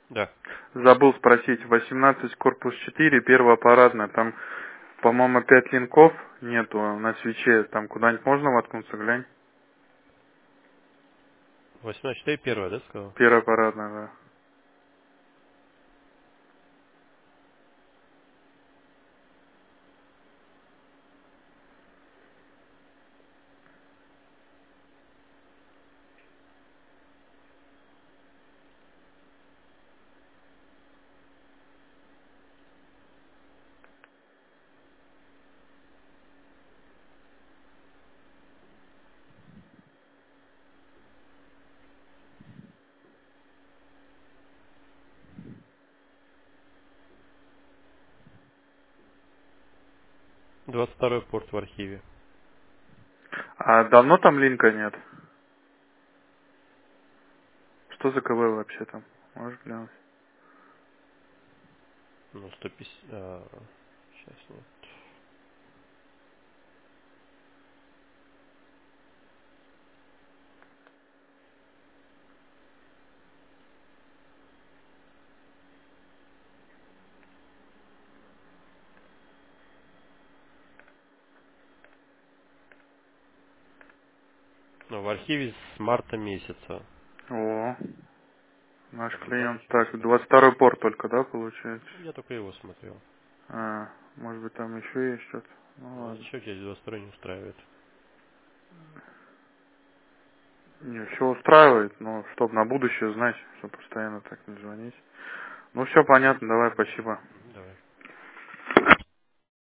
Да. Забыл спросить, 18 корпус 4, первая парадная, там, по-моему, 5 линков нету на свече, там куда-нибудь можно воткнуться, глянь? 18.4 первая, да, сказал? Первая парадная, да. Двадцать второй порт в архиве. А давно там линка нет? Что за КВ вообще там? Можешь глянуть? Ну, 150... сейчас нет. Ну, в архиве с марта месяца. О, наш Там клиент. дальше Так, посмотрим. 22 порт только, да, получается? Я только его смотрел. А, может быть там еще есть что-то? Ну Ну, ладно. ничего тебя 22 не устраивает. Не, все устраивает, но чтобы на будущее знать, чтобы постоянно так не звонить. Ну все понятно, давай, спасибо.